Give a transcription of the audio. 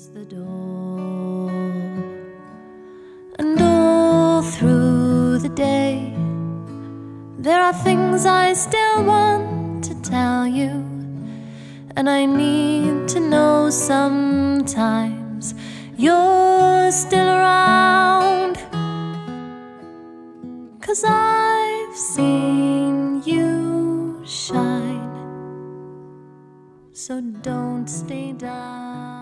the door, and all through the day there are things I still want to tell you, and I need to know sometimes you're still around, 'cause I've seen you shine, so don't stay down.